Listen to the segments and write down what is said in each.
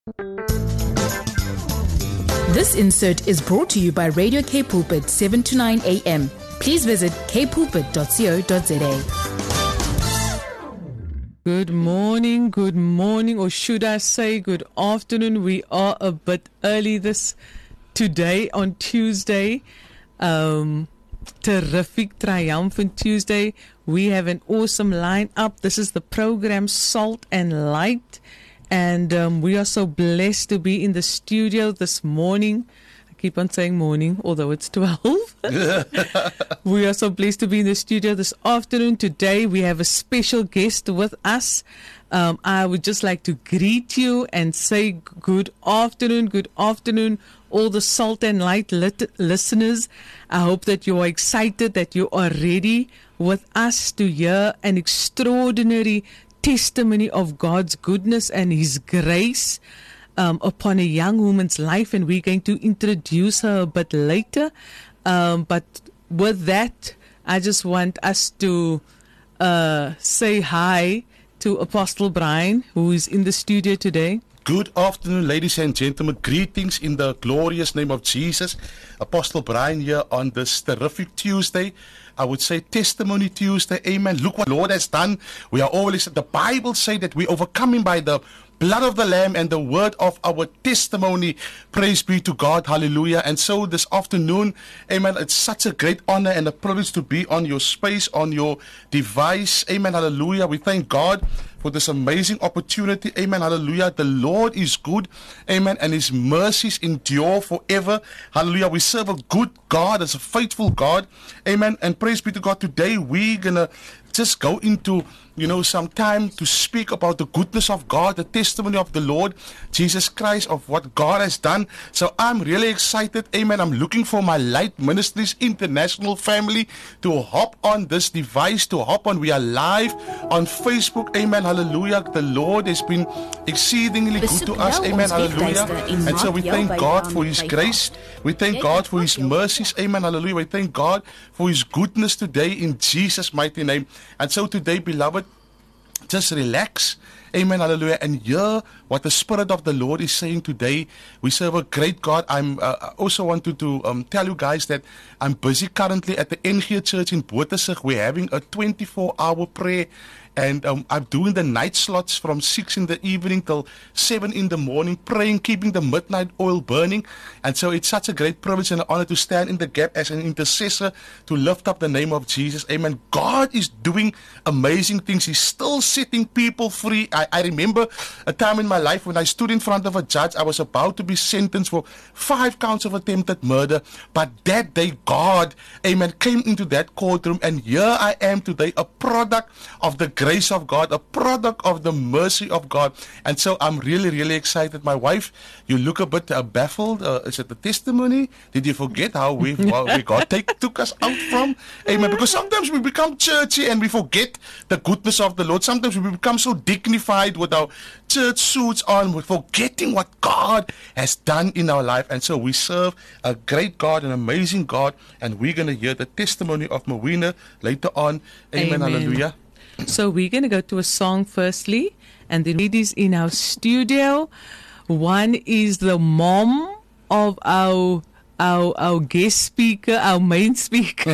This insert is brought to you by Radio K Pulpit 7 to 9 a.m. Please visit kpulpit.co.za. Good morning, or should I say good afternoon. We are a bit early today on Tuesday. Terrific, triumphant Tuesday. We have an awesome lineup. This is the program Salt and Light. And we are so blessed to be in the studio this morning. I keep on saying morning, although it's 12. We are so blessed to be in the studio this afternoon. Today we have a special guest with us. I would just like to greet you and say good afternoon, all the Salt and Light listeners. I hope that you are excited, that you are ready with us to hear an extraordinary testimony of God's goodness and His grace upon a young woman's life, and we're going to introduce her a bit later. But with that, I just want us to say hi to Apostle Brian, who is in the studio today. Good afternoon, ladies and gentlemen. Greetings in the glorious name of Jesus. Apostle Brian here on this terrific Tuesday. I would say Testimony Tuesday. Amen. Look what the Lord has done. We are always, the Bible says that we overcome Him by the blood of the Lamb and the word of our testimony. Praise be to God. Hallelujah. And so this afternoon, amen, it's such a great honor and a privilege to be on your space, on your device. Amen. Hallelujah. We thank God for this amazing opportunity. Amen. Hallelujah. The Lord is good. Amen. And His mercies endure forever. Hallelujah. We serve a good God, as a faithful God. Amen. And praise be to God. Today we're going to just go into, some time to speak about the goodness of God, the testimony of the Lord Jesus Christ, of what God has done. So I'm really excited. Amen. I'm looking for my Light Ministries International family to hop on this device, to hop on. We are live on Facebook. Amen. Hallelujah. The Lord has been exceedingly good to us. Amen. Hallelujah. And so we thank God for His grace. We thank God for His mercies. Amen. Hallelujah. We thank God for His goodness today in Jesus' mighty name. And so today, beloved, just relax. Amen. Hallelujah. And hear what the Spirit of the Lord is saying today. We serve a great God. I also wanted to tell you guys that I'm busy currently at the NG Church in Bottersig. We're having a 24-hour prayer. And I'm doing the night slots from 6 in the evening till 7 in the morning, praying, keeping the midnight oil burning. And so it's such a great privilege and an honor to stand in the gap as an intercessor to lift up the name of Jesus. Amen. God is doing amazing things. He's still setting people free. I remember a time in my life when I stood in front of a judge. I was about to be sentenced for 5 counts of attempted murder. But that day, God, amen, came into that courtroom. And here I am today, a product of the grace of God, a product of the mercy of God. And so I'm really, really excited. My wife, you look a bit baffled. Is it the testimony? Did you forget how God took us out from? Amen. Because sometimes we become churchy and we forget the goodness of the Lord. Sometimes we become so dignified with our church suits on, we're forgetting what God has done in our life. And so we serve a great God, an amazing God. And we're going to hear the testimony of Mawina later on. Amen. Hallelujah. So we're going to go to a song firstly, and then ladies in our studio. One is the mom of our guest speaker, our main speaker.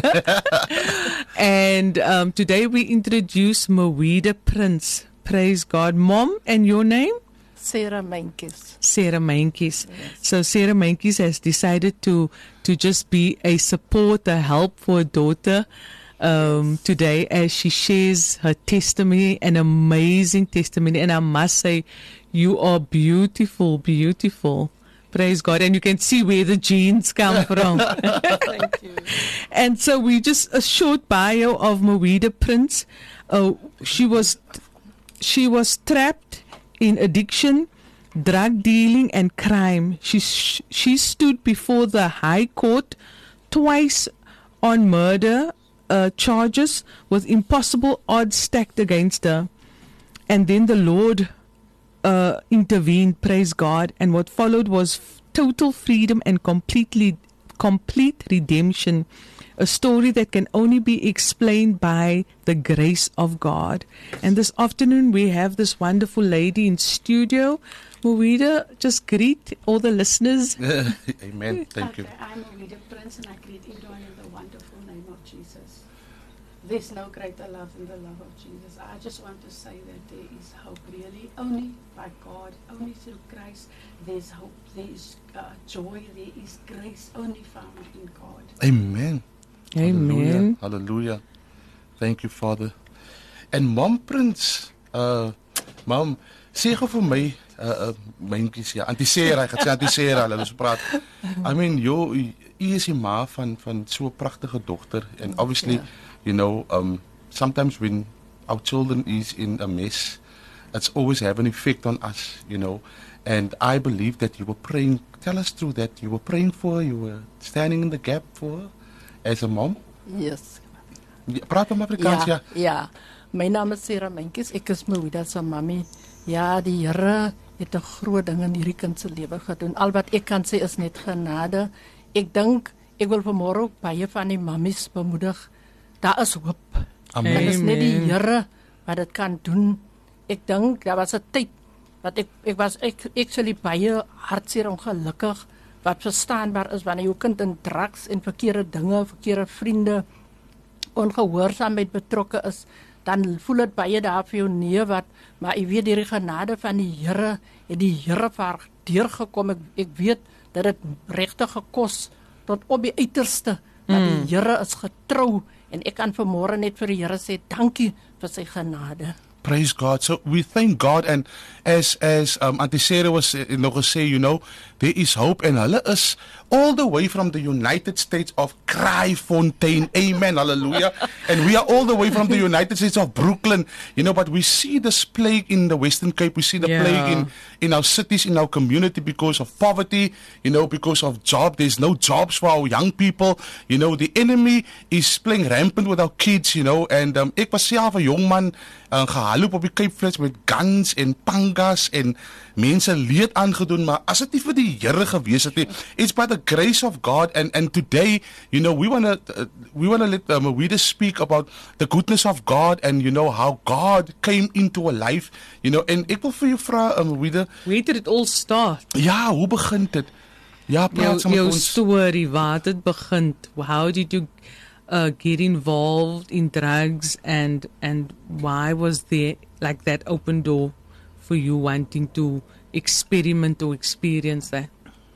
And today we introduce Mawina Prince. Praise God. Mom, and your name? Sarah Meintjes. Sarah Meintjes. Yes. So Sarah Meintjes has decided to just be a support, a help for her daughter today as she shares her testimony, an amazing testimony. And I must say, you are beautiful, beautiful. Praise God. And you can see where the genes come from. Thank you. And so we just a short bio of Mawina Prince. She was trapped in addiction, drug dealing and crime. She stood before the High Court twice on murder charges with impossible odds stacked against her. And then the Lord intervened, praise God, and what followed was total freedom and complete redemption. a story that can only be explained by the grace of God. And this afternoon we have this wonderful lady in studio. Mawida, just greet all the listeners. Amen. Thank you. Okay, I'm Mawida Prince and I greet everyone in the wonderful name of Jesus. There's no greater love than the love of Jesus. I just want to say that there is hope really only by God, only through Christ. There's hope, there is joy, there is grace only found in God. Amen. Amen. Hallelujah. Hallelujah. Thank you, Father. En Mom Prince, Mom, sê gou vir my, myntjies, ja, Auntie Sarah, ek gaan sê Auntie Sarah, hulle ons praat. I mean, u is die ma van so 'n pragtige dogter, and obviously, you know, sometimes when our children is in a mess, it's always have an effect on us, you know. And I believe that you were praying. Tell us through that. You were praying for her. You were standing in the gap for her as a mom. Yes. Praat om Afrikaans, ja. Ja. My naam is Sarah Mentjes. Ek is Mawida se mammie. Ja, die Here het 'n groot ding in hierdie kind se lewe gedoen. Al wat ek kan sê is net genade. Ek dink ek wil vanmôre ook baie van die mammies bemoedig. Daar is hoop. Amen. Dit is net die Here wat dit kan doen. Ek dink daar was 'n tyd wat ek was actually baie hartseer ongelukkig wat verstaanbaar is wanneer jou kind in drugs en verkeerde dinge, verkeerde vriende, ongehoorsaamheid betrokke is, dan voel dit baie daar vir jou nee wat, maar ek weet die genade van die Here het die Here vir deurgekom. Ek weet dat dit regtig gekos tot op die uiterste, maar die Here is getrou en ek kan vanmôre net vir die Here sê dankie vir sy genade. Praise God. So we thank God, and as Auntie Sarah was nog gesê, you know, there is hope, and hulle is all the way from the United States of Kraaifontein. Amen. Hallelujah. And we are all the way from the United States of Brooklyn, you know, but we see this plague in the Western Cape. We see the plague in our cities, in our community because of poverty, you know, because of job. There's no jobs for our young people. You know, the enemy is playing rampant with our kids, you know, and ek was self 'n jong man gehaloop op die Cape Flats met guns en pangas en mense leed aangedoen, maar as dit nie vir die Here gewees het nie, it's by the grace of God, and today, you know, we want to let Mawida speak about the goodness of God, and you know how God came into a life, you know, en ek wil vir jou vra, Mawida, Where did it all start? ja, hoe begin dit? Ja, praat saam met Jou ons. story, waar het dit begin? How did you get involved in drugs, and why was there like that open door for you wanting to experiment or experience that?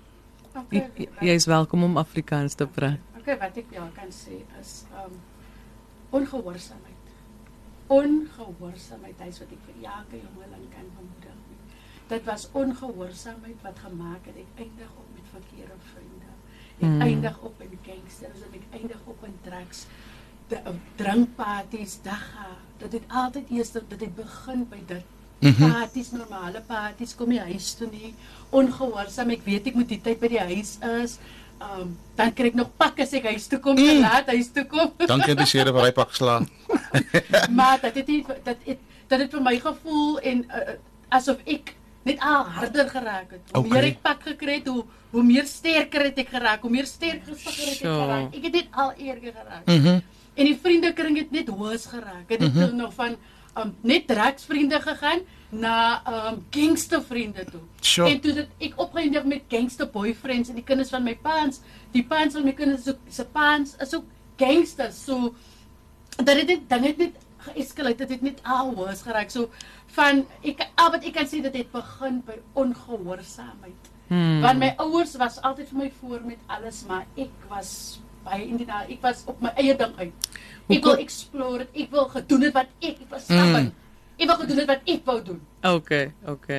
Jy is welkom om Afrikaans te praat. Okay, wat ek jou kan sê is ongehoorsaamheid. Ongehoorsaamheid, dis wat ek vir elke jongeling kan bemoedig. Dit was ongehoorsaamheid wat gemaak het ek eindig op met verkeerde vriende. Ek eindig op in gangsters en ek eindig op in drugs. Drinkparties, dagga. Dit het altyd eers dit het begin by dit. Parties, normale parties, kom jy huis toe nie. Ongehoorsaam, ek weet ek moet die tyd by die huis is. Dan kry ek nog pak as ek huis toe kom, te laat huis toe kom. Dankie Auntie Sarah vir hy pak geslaan. Maar dat het vir my gevoel en asof ek net al harder geraak het. Hoe meer ek pak gekry het, hoe meer sterker het ek geraak, hoe meer sterk gesigger het ek geraak. Ek het net al erger geraak. En die vriendekring het net hoes geraak. Het het nog van net drugsvriende gegaan na gangstervriende toe. En toe ek opgeëindig met gangster boyfriends en die kinders van my paans, die paans van my kinders se paans is ook gangsters. So dat het net geeskaleer, dit het net al hoes geraak. So van al wat ek kan sê, dit het begin by ongehoorsaamheid. Want my ouers was altyd vir my voor met alles, maar ek was baie individueel. Ek was op my eie ding uit. Ek wil explore, ek wil gedoen het wat ek was stapend. Ek wil gedoen het wat ek wou doen. Okay,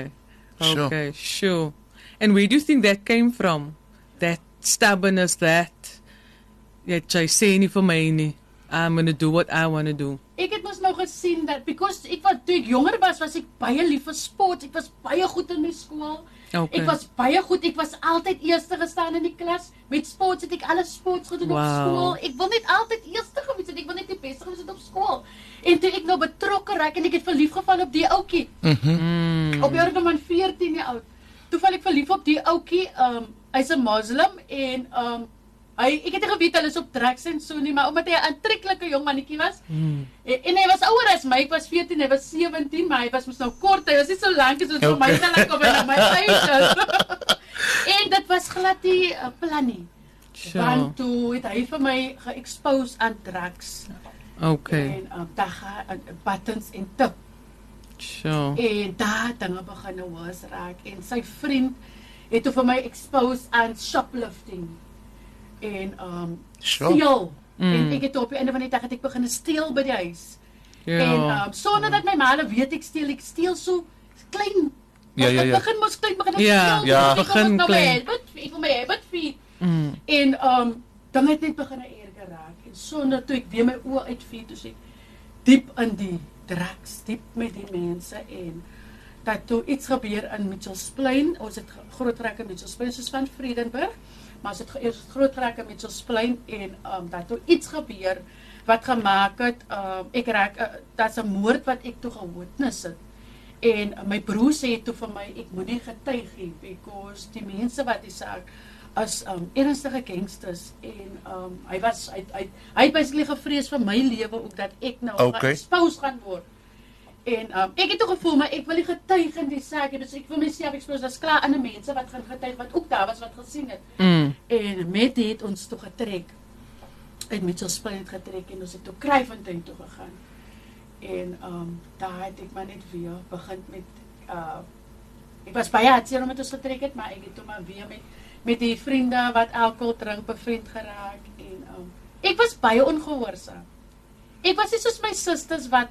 sure. And where do you think that came from? That stubbornness, that jy sê nie vir my nie. I'm going to do what I want to do. Ek het mos nou gesien dat because toe ek jonger was ek baie lief vir sport. Ek was baie goed in my skool. Ek was baie goed. Ek was altyd eerste gestaan in die klas. Met sport het ek alle sports gedoen op skool. Ek wil net altyd eerste gewees het. Ek wil net die beste gewees het op skool. En toe ek nou betrokke raak en ek het verlief geval op die ouetjie. Op die ouderdom van 14 jaar oud. Toe val ek verlief op die ouetjie. Hy's 'n moslim en Ek het nie geweet hulle is op drugs en so nie, maar omdat hy 'n aantreklike jong mannetjie was, en hy was ouer as my, ek was 14, hy was 17, maar hy was mos nou kort, hy was nie so lank as wat vir my gelyk op en my huis. En dit was glad nie 'n plan nie. Want toe het hy vir my ge-expose aan drugs. Okay. En dagga buttons en tip. Sure. En daar dinge begin nou was raak en sy vriend het toe vir my expose aan shoplifting. En steel. En ek het op die einde van die dag het ek begin steel by die huis. En sonder dat my ma weet ek steel so klein. Ek begin mos klein begin steel. Ja, begin klein. Ek wil my habit feed. En dan het net begin erger raak. En sonder toe ek weer my oë uitvee, toe sê ek diep in die drugs, diep met die mense en dat toe iets gebeur in Mitchells Plain, ons het groot geraak in Mitchells Plain soos van Vredenburg, maar ons het eers groot geraak in Mitchells Plain en dat toe iets gebeur wat gemaak het, ek raak, dat's 'n moord wat ek toe gewitness het. En my broer sê toe vir my, ek moenie getuig nie, because die mense wat die saak as ernstige gangsters en hy het basically gevrees vir my lewe ook dat ek nou ge-expose gaan word. En ek het toe gevoel maar ek wil nie getuig in die saak, dus ek wil myself expose, daar's klaar ander mense wat gaan getuig wat ook daar was wat gesien het. En met dit het ons toe getrek. Uit Mitchells Plain getrek en ons het toe Kraaifontein toe gegaan. En daar het ek maar net weer begin met ek was baie hartseer omdat ons getrek het, maar ek het toe maar weer met die vriende wat alkohol drink bevriend geraak en ek was baie ongehoorsaam. Ek was nie soos my susters wat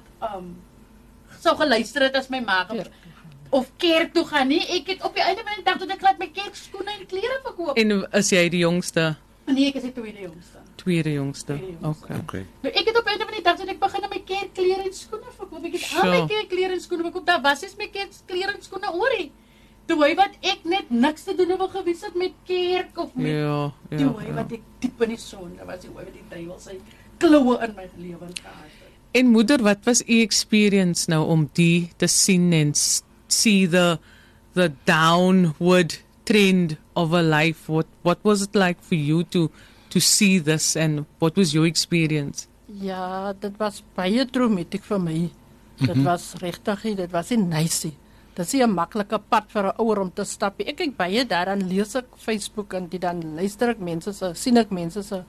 sou geluister het as my ma of kerk toe gaan nie. Ek het op die einde van die dag tot ek laat my kerkskoene en klere verkoop. En is jy die jongste? Nee, ek is die tweede jongste. Tweede jongste. Okay. Nou ek het op die einde van die dag tot ek begin my kerkklere en skoene verkoop. Ek het al my kerkklere en skoene verkoop. Daar was is my kerkklere en skoene oorie. Toe hy wat ek net niks te doen het gewys het met kerk of met die hy wat ek diep in die sonde was, die hy wat die duiwel sy kloue in my lewe gehad het. En moeder, wat was u experience nou om die te sien en see the downward trend of a life? What was it like for you to see this and what was your experience? Ja, dit was baie traumatiek vir my. Dit was regtig, dit was nie nice. Dit is 'n maklike pad vir 'n ouer om te stap. Ek kyk baie daaraan, lees ek Facebook en dan luister ek mense se sien ek mense se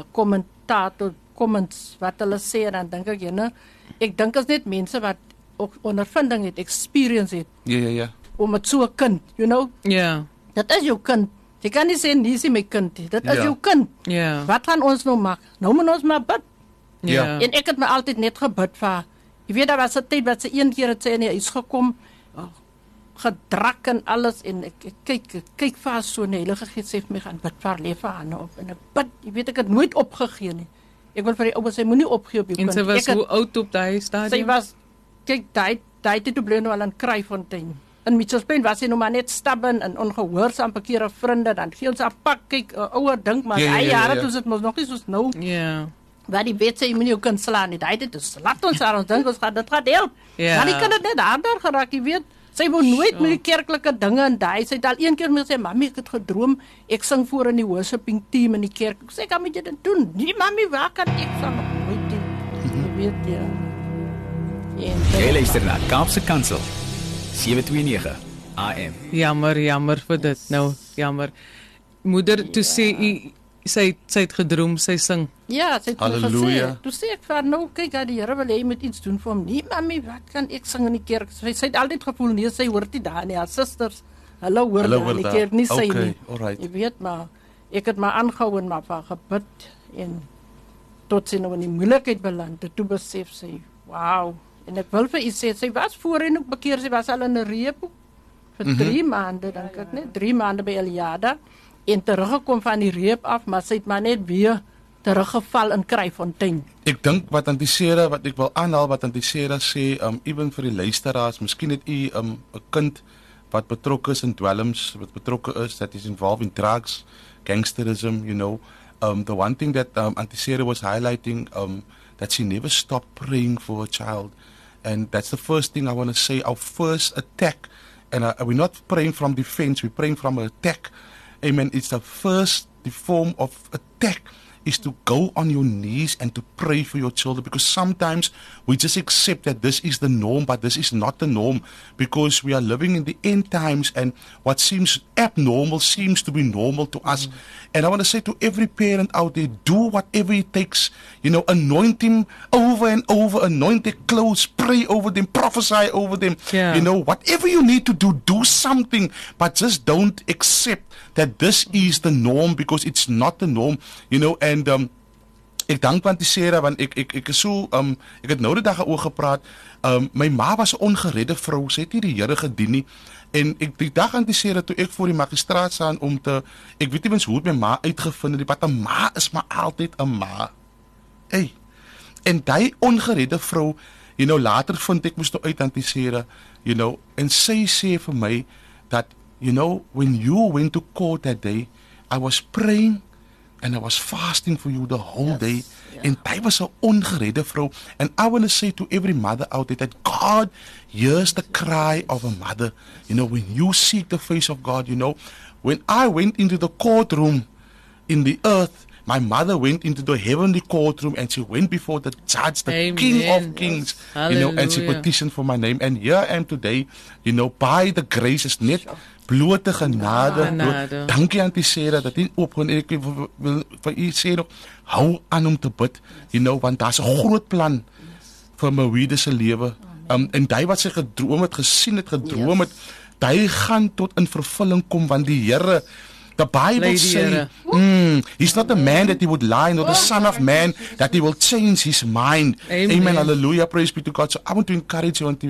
comments wat hulle sê en dan dink ek ek dink is net mense wat ook ondervinding het, experience het. Ja. Om met so 'n kind, you know? Ja. Dit is jou kind. Jy kan nie sê nie is my kind. Dit is jou kind. Ja. Wat gaan ons nou maak? Nou moet ons maar bid. Ja. En ek het my altyd net gebid vir. Jy weet daar was 'n tyd wat sy een keer het sy in die huis gekom, gedrak en alles en ek kyk vir so 'n Heilige Gees sê vir my gaan bid vir haar lewe aan op en ek bid. Jy weet ek het nooit opgegee nie. Ek wil vir die ouma sê moenie opgee op jou kind. En sy was hoe oud op daai stadium? Sy was kyk daai toe bly nou al in Kraaifontein. In Mitchells Plain was sy nog maar net stubborn en ongehoorsaam bekeer vriende dan gee ons 'n pak kyk ouer dink maar hy jare toe sit mos nog nie soos nou. Ja. Waar die wet sê jy moenie jou kind slaan nie. Hy het dit laat ons daar ons dink ons gaan dit help. Maar die kind het net harder geraak, jy weet. Sy wou nooit met die kerklike dinge en daai sy het al een keer met sê mami ek het gedroom ek sing voor in die worshiping team in die kerk. Ek sê kan moet jy dit doen? Nee mami, waar kan ek sal nog nooit doen? Jy weet ja. Jy luister na Kaapse Kansel 729 AM. Jammer vir dit. Nou, jammer. Moeder, toe sê sy het gedroom sy sing. Ja, sy het gesê. Toe sê ek vir nou kyk die Here wil hê jy moet iets doen vir hom. Nee mami, wat kan ek sing in die kerk? Sy het altyd gevoel nee, sy hoort nie daar nie. Haar susters, hulle hoor daar in die kerk nie sy nie. Jy weet maar, ek het maar aangehou en maar vir gebid en tot sy nou in die moeilikheid beland. Toe besef sy, wow. En ek wil vir u sê sy was voorheen ook bekeer, sy was al in 'n reep vir 3 maande, dink ek net 3 maande by Eliada. En teruggekom van die reep af, maar sy het maar net weer teruggeval in Kraaifontein. Ek dink wat Antisera, wat ek wil aanhaal wat Antisera sê, ewen vir die luisteraars, miskien het u 'n kind wat betrokke is in dwelms, wat betrokke is, that is involved in drugs, gangsterism, you know. The one thing that Antisera was highlighting, that she never stopped praying for a child. And that's the first thing I want to say, our first attack, and we're not praying from defense, we're praying from an attack. Amen. It's the the form of attack is to go on your knees and to pray for your children, because sometimes we just accept that this is the norm, but this is not the norm, because we are living in the end times, and what seems abnormal seems to be normal to us. And I want to say to every parent out there, do whatever it takes, anoint him over and over, anoint their clothes, pray over them, prophesy over them, whatever you need to do, do something, but just don't accept that this is the norm, because it's not the norm, and ek dank want die Sarah, want ek is so ek het nou die dag oor gepraat. My ma was 'n ongeredde vrou, sy het nie die Here gedien nie. En ek die dag aan die Sarah toe ek voor die magistraat staan om te, ek weet nie eens hoe het my ma uitgevind het, wat 'n ma is maar altyd 'n ma. Hey. En daai ongeredde vrou, later vind ek moes nou uit aan die Sarah, en sy sê vir my dat when you went to court that day, I was praying and I was fasting for you the whole day. Yeah. And I was 'n ongeredde vrou. And I want to say to every mother out there that God hears the cry of a mother. When you seek the face of God, when I went into the courtroom in the earth, my mother went into the heavenly courtroom and she went before the judge, the Amen. King of Kings, and she petitioned for my name. And here I am today, by the graces, net blote genade. Dankie aan die Sarah dat jy opgaan. Ek wil vir u sê nog, hou aan om te bid, want daar's 'n groot plan vir Mawida se lewe. En daai wat sy gedroom het, gesien het, gedroom het, daai gaan tot in vervulling kom, want die Here, the Bible says, he's not a man that he would lie, nor the son of man that he will change his mind. Amen. Hallelujah. Praise be to God. So I want to encourage you and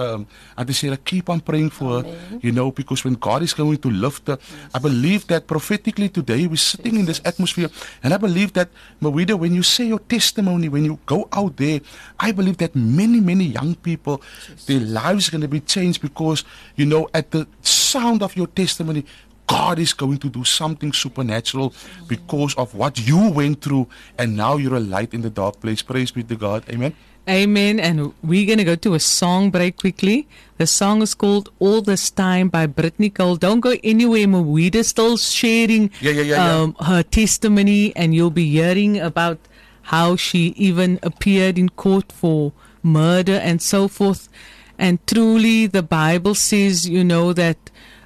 to say, keep on praying for her, because when God is going to lift her, I believe that prophetically today we're sitting in this atmosphere, and I believe that, Mawida, when you say your testimony, when you go out there, I believe that many, many young people, their lives are going to be changed, because, at the sound of your testimony, God is going to do something supernatural because of what you went through, and now you're a light in the dark place. Praise be to God. Amen. Amen. And we're going to go to a song break quickly. The song is called All This Time by Brittany Cole. Don't go anywhere. Mawida still sharing her testimony, and you'll be hearing about how she even appeared in court for murder and so forth. And truly, the Bible says, that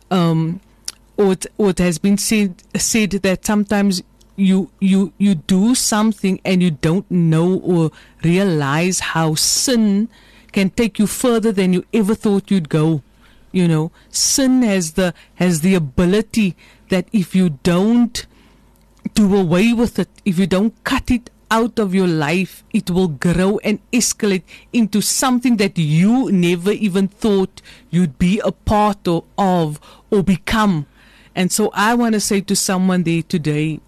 or it has been said that sometimes you do something and you don't know or realize how sin can take you further than you ever thought you'd go. Sin has the ability that if you don't do away with it, if you don't cut it out of your life, it will grow and escalate into something that you never even thought you'd be a part of or become. And so I want to say to someone there today,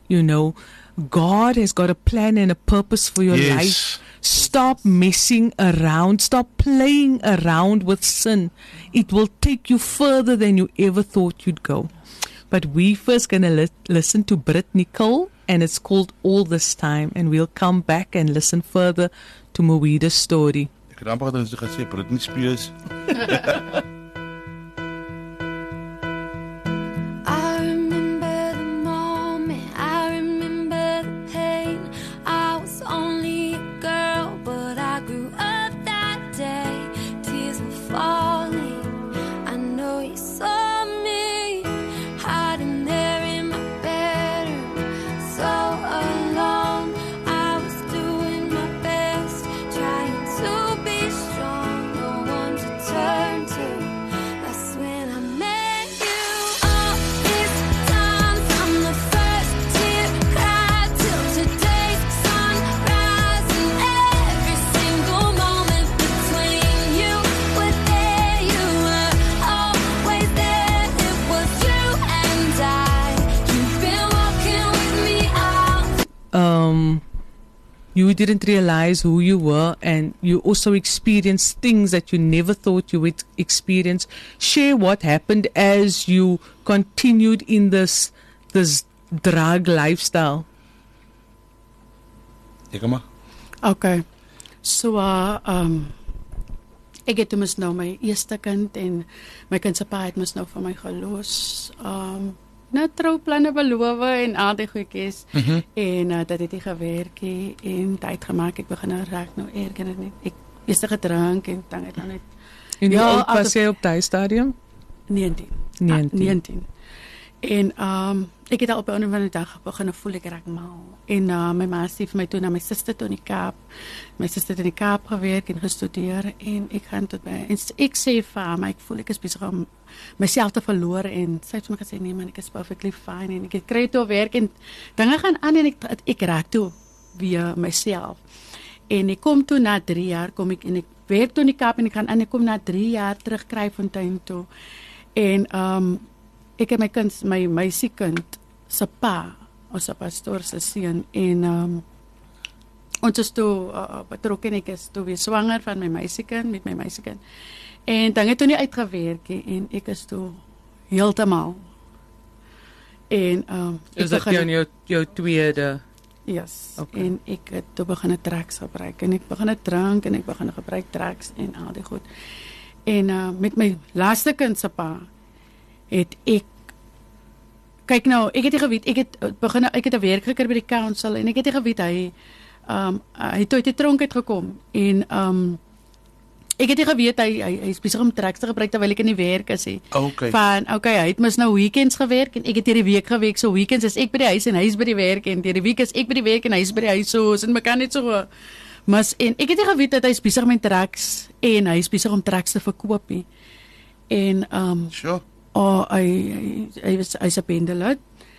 God has got a plan and a purpose for your life. Stop messing around. Stop playing around with sin. It will take you further than you ever thought you'd go. But we first going to listen to Brittany Cole, and it's called All This Time. And we'll come back and listen further to Mawida's story. Ek het amper dan gesê Britney Spears. You didn't realize who you were, and you also experienced things that you never thought you would experience. Share what happened as you continued in this drug lifestyle. Okay. So ek het mis nou my eerste kind, en my kind se pa het mis nou van my gelos. nou trouplanne beloof en al die goedjies. En dat het nie gewerk nie en tyd gemaak. Ek begin nou raak nou erger net. Ek eers gedrank en dan het nou net. En hoe oud was jy op daai stadium? 19. En ek het al op 'n ander van die dag begin voel ek raak mal. En my ma sê vir my toe na my suster toe in die Kaap. My suster het in die Kaap gewerk en gestudeer en ek gaan tot by en ek sê vir haar, maar ek voel ek is besig om myself te verloor en sy het vir my gesê nee man, ek is perfectly fine en ek kry toe werk en dinge gaan aan en ek raak toe weer myself. En ek kom toe na 3 jaar kom ek en ek werk toe in die Kaap en ek gaan aan ek kom na 3 jaar terug Kraaifontein toe. En ek het my meisiekind se pa, ons pastoor se seun en ons is toe betrokke en ek is toe weer swanger van my meisiekind met my meisiekind. En dan het toe nie uitgewerk en ek is toe heeltemal. En is dit jou tweede? Yes. Okay. En ek het toe begin drugs gebruik en ek begin drank en ek begin gebruik drugs en al die goed. En met my laaste kind se pa het ek kyk nou, ek het nie geweet, ek het 'n werk gekry by die council en ek het nie geweet hy het uit die tronk uitgekom en ek het nie geweet hy is besig om drugs te gebruik terwyl ek in die werk is hy. Hy het mos nou weekends gewerk en ek het hierdie week gewerk, so weekends is ek by die huis en hy is by die werk en hierdie week is ek by die werk en hy is by die huis so en mekaar net so en ek het nie geweet dat hy is besig met drugs en hy is besig om drugs te verkoop nie. En sure. Hy's 'n bendelid.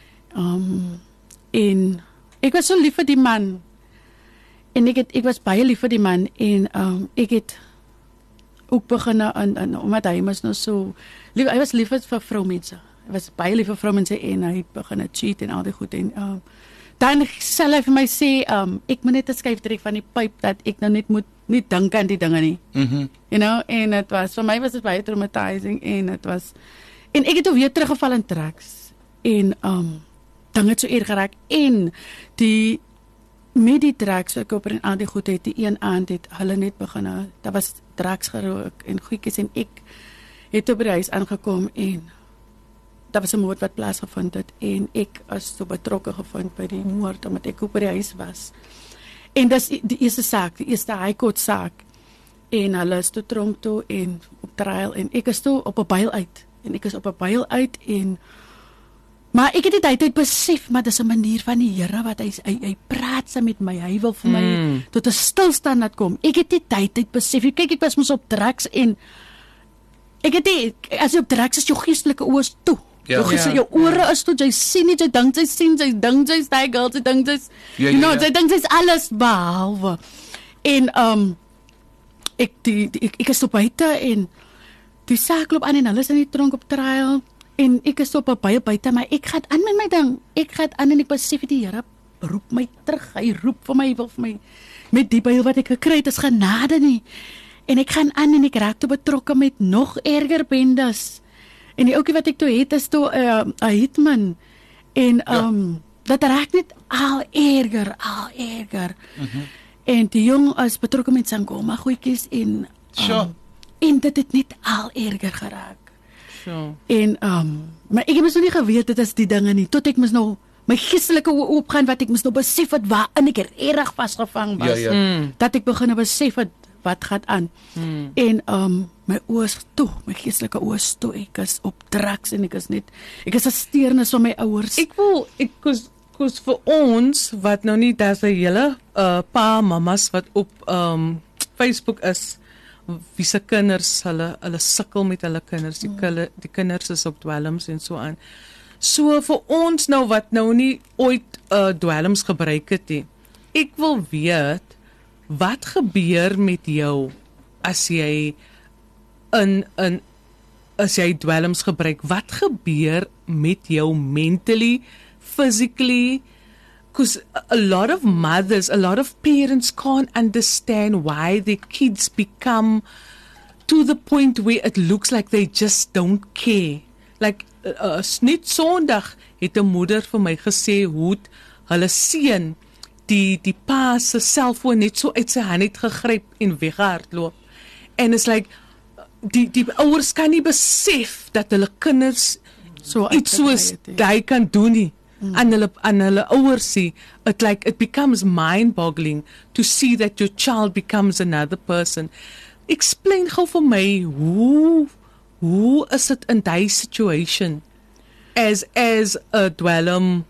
En ek was so lief vir die man. En ek was baie lief vir die man en ek het ook begin omdat hy mos nou so lief, hy was lief vir vroumense. Hy was baie lief vir vroumense en hy het begin cheat en al die goed en dan sal hy vir my sê ek moet net 'n skuif trek van die pyp dat ek nou net moet nie dink aan die dinge nie. You know, en dit was vir my was dit baie traumatizing en ek het toe weer teruggeval in drugs en dinge het so erg geraak en met die drugs wat ek op en aan die goed het, die een aand het hulle net begin, daar was drugs gerook en goedjies en ek het op die huis aangekom en daar was 'n moord wat plaasgevind het en ek is so betrokke gevind by die moord omdat ek op die huis was. En dis die eerste high court saak en hulle is toe tronk toe en op trial en ek is toe op 'n bail uit maar ek het die tyd besef maar dis 'n manier van die Here wat hy praat saam met my, hy wil vir my tot 'n stilstand laat kom. Ek het die tyd besef, kyk ek was mos op drugs en ek het as jy op drugs is jou geestelike oë toe. Jou ore is toe, jy sien nie, jy dink jy sien, jy dink jy's daai girl, jy dink jy's jy dink jy's alles behalwe. En ek is op buite en die saak loop aan en hulle is in die tronk op trial en ek is op baie buite maar ek gaan aan met my ding. Ek gaan aan en ek besef die Here roep my terug. Hy roep vir my, wil vir my met die Bybel wat ek gekry het is genade nie. En ek gaan aan en ek raak toe betrokke met nog erger bendes. En die ouetjie wat ek toe het is toe 'n hitman en dat raak net al erger. En die jong is betrokke met Sangoma goedjies en en dit het net al erger geraak. En maar ek het mos nog nie geweet dit is die dinge nie tot ek mos nou my geestelike oë oopgaan wat ek mos nou besef het waarin ek erg vasgevang was. Dat ek begin besef wat gaan aan. En my oë is toe, my geestelike oë is toe. Ek is op drugs en ek is 'n steernis van my ouers. Kus vir ons wat nou nie daar's 'n hele paar mammas wat op Facebook is wie se kinders hulle sukkel met hulle kinders, die kinders is op dwelms en so aan. So vir ons nou wat nou nie ooit dwelms gebruik het nie. Ek wil weet wat gebeur met jou as jy as jy dwelms gebruik? Wat gebeur met jou mentally, physically? Because a lot of mothers, a lot of parents can't understand why their kids become to the point where it looks like they just don't care. Like, net Sondag het 'n moeder vir my gesê hoe hulle seun die pa se selfoon net so uit sy hand het gegryp en weggehardloop. En it's like die ouers kan nie besef dat hulle kinders So iets soos jy kan doen nie. aan hulle ouers sê, it becomes mind-boggling to see that your child becomes another person. Explain gou vir my, hoe is dit in die situation as a dwelm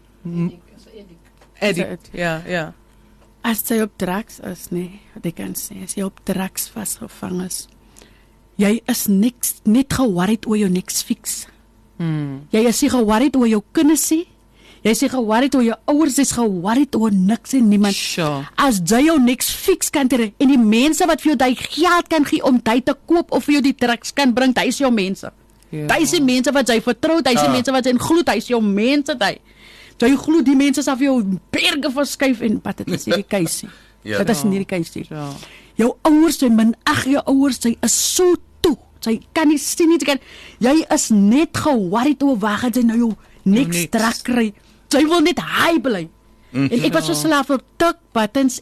addict? Ja. As jy op drugs is, nee, wat ek kan sê, as jy op drugs vasgevang is, jy is net geworried oor jou niks fix. Jy is nie geworried oor jou kinders nie. Jy is nie geworried oor jou ouers, jy is geworried oor niks en niemand. Sure. As jy jou niks fix kan kry en die mense wat vir jou die geld kan gee om dit te koop of vir jou die drugs kan bring, dit is jou mense. Dit is die mense wat jy vertrou, dit is die mense wat jy glo, dit is jou mense dit. Jy glo die mense sal vir jou berge verskuif en wat dit is nie die keuse nie. Dit is nie die keuse nie. Jou ouers, jy minag jou ouers, jy is so toe. Jy kan nie sien nie, jy is net geworried oor waar jy nou jou niks druk kry. Jy wil net high bly. En ek was verslaaf op tik buttons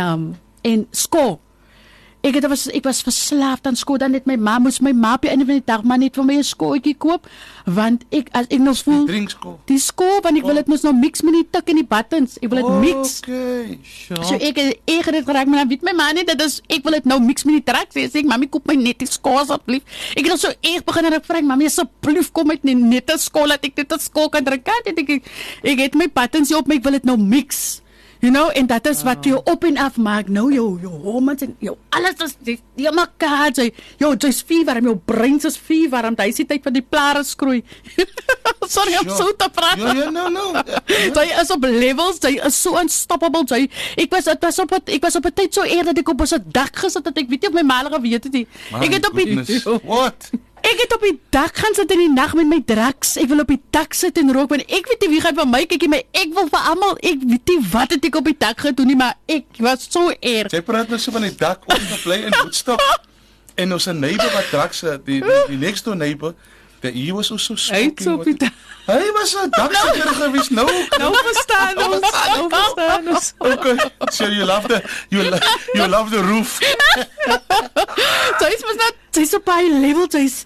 en skool. Ek was verslaafd aan skool, dan net my ma op die einde van die dag maar net vir my 'n skooltjie koop, want as ek nou voel die skool, want ek wil dit mos nou mix met die tik en die buttons, ek wil dit mix. Okay, sure. So ek het dit geraak, maar dan weet my ma nie, dit is, ek wil dit nou mix met die trek, sê ek, mami koop my net die skool asseblief. Ek het nog so eeg begin en ek vra, mami asseblief kom met net 'n skool, dat ek net 'n skool kan drink, ek het my buttons op, maar ek wil dit nou mix. You know, en dat is wat jou op en af maak. Nou jou hormones en jou alles is die mekaar. Jy's fever, jou brein is fever, want hy sê tyd van die plare skroei. Sorry, om so te praat. Ja, no. Jy is op levels, jy is so unstoppable. Ek was op 'n tyd so eer dat ek op 'n dak gesit het, ek weet nie of my ma geweet het nie. Ek het op die What? Ek het op die dak gaan sit in die nag met my drugs. Ek wil op die dak sit en rook, want ek weet nie wie gaan van my kykie, maar ek wil vir almal, ek weet nie wat het ek op die dak gedoen nie, maar ek was so erg. Jy praat nou so van die dak opgebly in Woodstock. En ons 'n neighbor wat drugs, die next door neighbor, he was also smoking. Hy was 'n daksigter gewees. Nou verstaan ons. Okay, so you love the roof. Sy's op baie level, sy's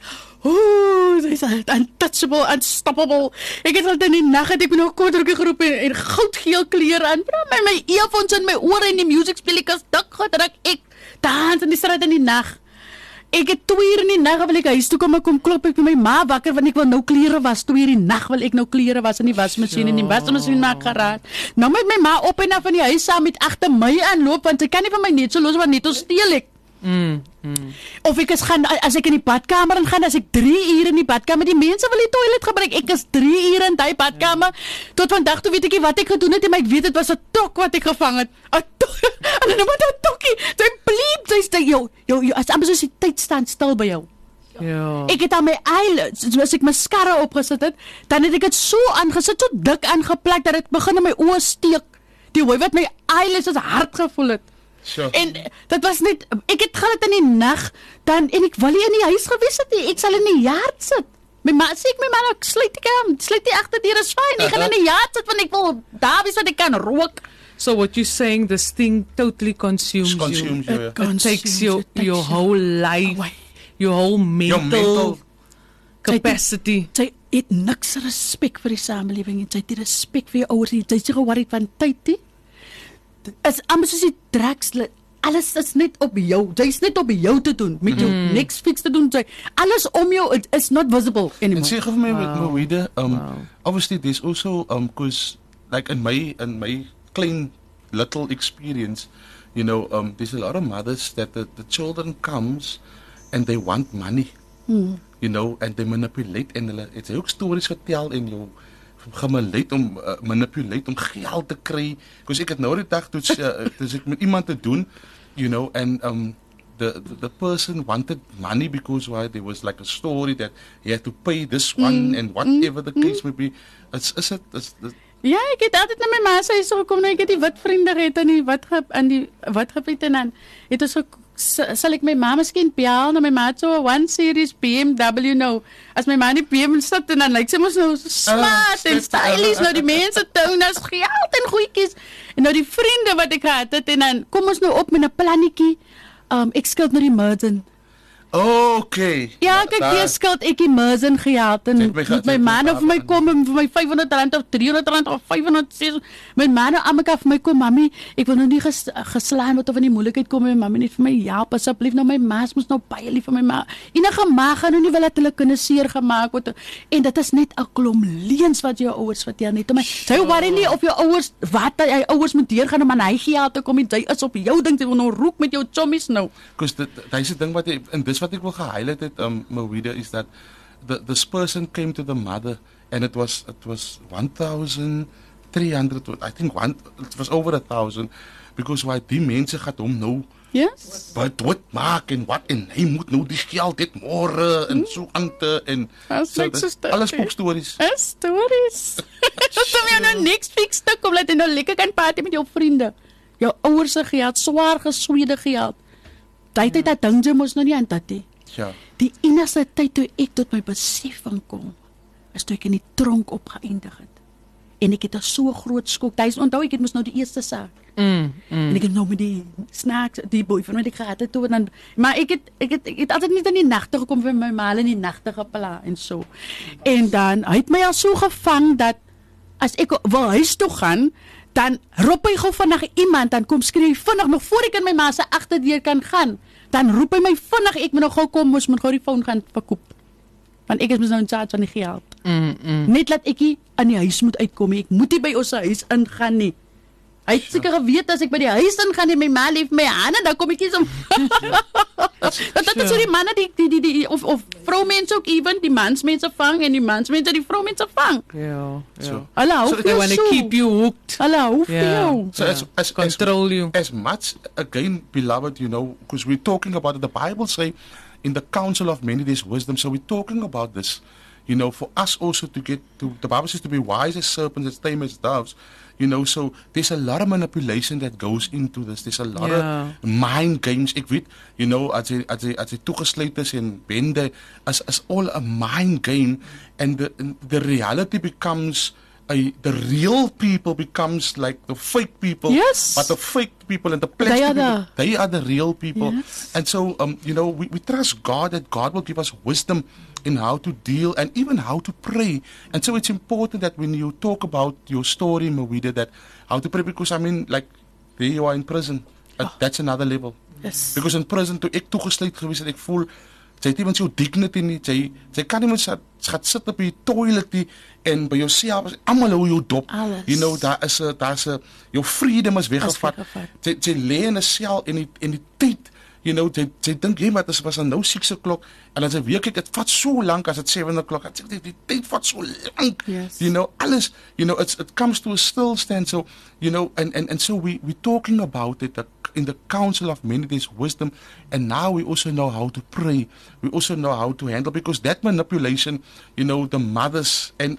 untouchable, unstoppable. Ek het al in die nag het ek nog koddertjie geroep en goudgeel klere aan. My earphones in my ore en die music speel ek as dik gedruk. Ek dans in die straat in die nag. Ek het 2 uur in die nag wil ek huis toe kom klop ek vir my ma wakker want ek wil nou klere was. 2 uur in die nag wil ek nou klere was in die wasmasjien en die wasmasjien maak geraak. Nou met my ma op en af van die huis saam met agter my aanloop want sy kan nie van my net so los want net ons steel ek. Of ek as ek in die badkamer gaan, as ek 3 uur in die badkamer, die mense wil die toilet gebruik, ek is 3 uur in die badkamer, tot vandag toe weet ek nie wat ek gedoen het, maar ek weet het was 'n tok wat ek gevang het, 'n tok, en dan wat 'n tokkie, sy bliep, jou, as amper soos die tyd staan stil by jou. Ja. Ek het aan my eyelids, as ek mascara opgesit het, dan het ek dit so aangesit, so dik aangeplak, dat dit begin in my oë steek, die hoe wat my eyelids as hard gevoel het. Sure. En dit was net, ek het gaan dit in die nag, en ek wil nie in die huis gewees het nie, ek sal in die yard sit. My ma sê ek, sluit die agterdeur is fyn, ek gaan in die yard sit, want ek wil daar wees dat ek kan rook. So what you're saying, this thing totally consumes you. It takes your whole life, your whole mental capacity. Sy het niks respek vir die samelewing, sy het die respek vir jou ouers, sy is geworried van tyd nie. As amper soos die drugs, alles is net op jou. Jy is net op jou te doen, met jou niks fix te doen. Alles om jou, it is not visible anymore. En sê vir my met Moida, obviously there's also because like in my klein little experience, you know, there's a lot of mothers that the children comes and they want money. You know, and they manipulate en hulle het ook stories vertel en jou gemanipulate om geld te kry. Because ek het nou die dag toe ek met iemand te doen, you know, and the person wanted money because why there was like a story that he had to pay this one and whatever the case may be. Is it ja, ek het altyd na my ma sê so kom nou ek het die wit vriende gehad en die wat gebied en dan het ons sal ek my ma miskien bel na my ma so 1 series BMW nou as my ma nie BMW sit en dan lyk sy mos nou smart en stylish nou die mense toon as geld en goedjies en nou die vriende wat ek gehad het en dan kom ons nou op met 'n plannetjie ek skuld nou die Merton Okay. Ja, kyk, die skuld ek immersion gehad en met my man of my kom en vir my R500 of R300 of R500. My man en Amaka vir my kom, mami, ek wil nou nie geslaan word of in die moeilikheid kom en mami net vir my help asseblief. Nou my ma's moes nou baie lief vir my ma. Enige ma gaan nou nie wil dat hulle kinders seer gemaak word en dit is net 'n klomp leuns wat jou ouers vertel net. Sy worry nie of jou ouers wat jy ouers moet deurgaan om aan hy geld te kom en jy is op jou ding, jy wil nou roek met jou chommies nou. Because dit is 'n ding wat en dis wat ek wil gehighlight het Mawida is that this person came to the mother and it was 1,300 I think it was over 1,000 because why die mense gaan hom nou yes wat maak en wat en hy moet nou die geld dit môre en so ante en so alles spookstories. Stories. Dis nou nou niks fix te kom laat jy nou lekker kan party met jou vriende. Jou ouers se geld, swaar gesweede geld. Tyd dat ding jy mos nou nie aan dit. Ja. Die enigste tyd toe ek tot my besefing kom, is toe ek in die tronk opgeëindig het. En ek het 'n so groot skok. Jy onthou ek het mos nou die eerste saak. En ek het nou met die snacks, die boyfriend wat ek gehad het toe en dan, maar ek het altyd net in die nagte gekom vir my ma in die nagte gepla en so. En dan hy het my al so gevang dat as ek wil huis toe gaan, dan roep hy gou vinnig iemand, dan kom skree hy vinnig nog voor ek in my ma se agterdeur kan gaan. Dan roep hy my vinnig, ek moet nou gou kom, moet gou die foon gaan verkoop. Want ek is mos nou in charge van die geld. Net laat ek nie aan die huis moet uitkom, ek moet nie by ons huis ingaan nie. Hy het seker geweet as ek by die huis ingaan en my ma lief my hande, dan kom ek nie so. Dat is so die manne die of vroumense ook even die mansmense vang en die mansmense die vroumense vang. Ja. So they want to keep you hooked. So as control you. As much again, beloved, because we're talking about it, the Bible say in the counsel of many there's wisdom. So we're talking about this, for us also to get to, the Bible says to be wise as serpents, as tame as doves. So there's a lot of manipulation that goes into this. There's a lot of mind games. Ek weet, as jy toegesluit is en bende, as all a mind game, and the reality becomes the real people becomes like the fake people. Yes. But the fake people and the plastic people, they are the real people. Yes. And so, we trust God that God will give us wisdom in how to deal and even how to pray. And so it's important that when you talk about your story, Mawida, that how to pray, because there you are in prison. That's another level. Yes. Because in prison, toe ek toegesluit gewees het, ek voel, sy het iemand so dignity nie, sy kan iemand gaan sit op die toilet nie, en by jouself, allemaal hou jou dop. Alles. Daar is jou freedom is weggevat. Sy lê in 'n sel en die tyd, sy dink, maar dit was nou 6 o'clock, en dan sy weet ek, het vat so lang as het 7 o'clock, die tyd vat so lang, yes. Alles, it comes to a still stand, so, and so we're talking about it, that in the counsel of many there's wisdom, and now we also know how to pray, we also know how to handle, because that manipulation, the mothers, and